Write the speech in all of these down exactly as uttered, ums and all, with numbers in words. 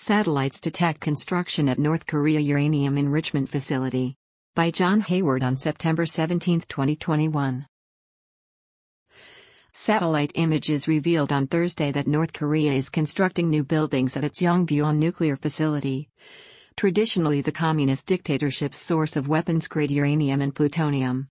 Satellites detect construction at North Korea uranium enrichment facility. By John Hayward on September seventeenth, twenty twenty-one. Satellite images revealed on Thursday that North Korea is constructing new buildings at its Yongbyon nuclear facility, traditionally the communist dictatorship's source of weapons-grade uranium and plutonium.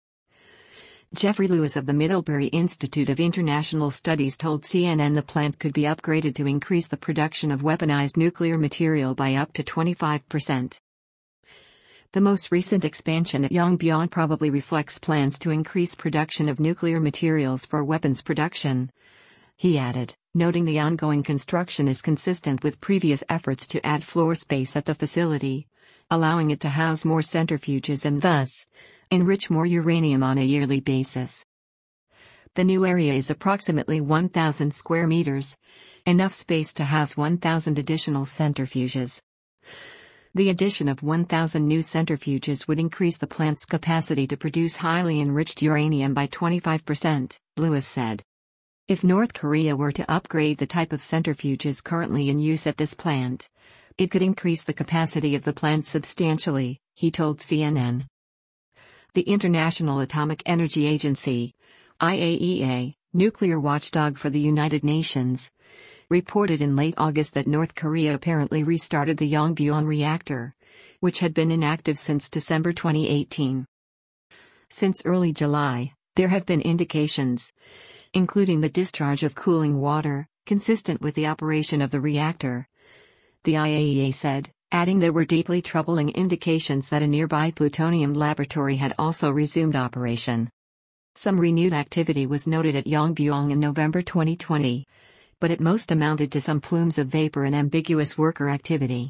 Jeffrey Lewis of the Middlebury Institute of International Studies told C N N the plant could be upgraded to increase the production of weaponized nuclear material by up to twenty-five percent. The most recent expansion at Yongbyon probably reflects plans to increase production of nuclear materials for weapons production, he added, noting the ongoing construction is consistent with previous efforts to add floor space at the facility, allowing it to house more centrifuges and thus enrich more uranium on a yearly basis. The new area is approximately one thousand square meters, enough space to house one thousand additional centrifuges. The addition of one thousand new centrifuges would increase the plant's capacity to produce highly enriched uranium by twenty-five percent, Lewis said. If North Korea were to upgrade the type of centrifuges currently in use at this plant, it could increase the capacity of the plant substantially, he told C N N. The International Atomic Energy Agency, I A E A, nuclear watchdog for the United Nations, reported in late August that North Korea apparently restarted the Yongbyon reactor, which had been inactive since December twenty eighteen. Since early July, there have been indications, including the discharge of cooling water, consistent with the operation of the reactor, the I A E A said, adding there were deeply troubling indications that a nearby plutonium laboratory had also resumed operation. Some renewed activity was noted at Yongbyon in November twenty twenty, but at most amounted to some plumes of vapor and ambiguous worker activity.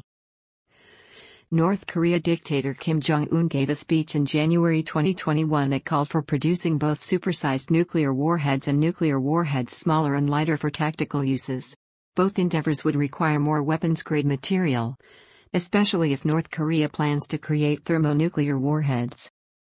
North Korea dictator Kim Jong-un gave a speech in January twenty twenty-one that called for producing both supersized nuclear warheads and nuclear warheads smaller and lighter for tactical uses. Both endeavors would require more weapons-grade material, especially if North Korea plans to create thermonuclear warheads.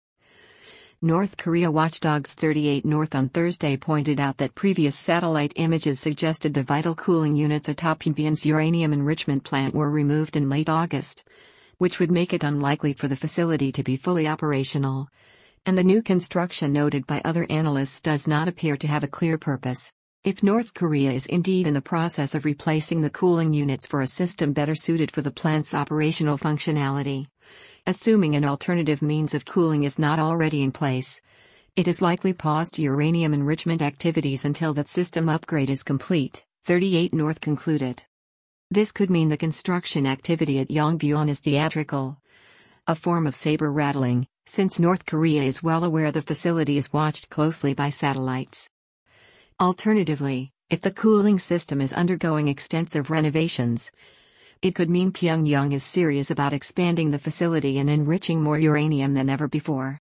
North Korea watchdogs thirty-eight North on Thursday pointed out that previous satellite images suggested the vital cooling units atop Yongbyon's uranium enrichment plant were removed in late August, which would make it unlikely for the facility to be fully operational, and the new construction noted by other analysts does not appear to have a clear purpose. If North Korea is indeed in the process of replacing the cooling units for a system better suited for the plant's operational functionality, assuming an alternative means of cooling is not already in place, it has likely paused uranium enrichment activities until that system upgrade is complete, thirty-eight North concluded. This could mean the construction activity at Yongbyon is theatrical, a form of saber rattling, since North Korea is well aware the facility is watched closely by satellites. Alternatively, if the cooling system is undergoing extensive renovations, it could mean Pyongyang is serious about expanding the facility and enriching more uranium than ever before.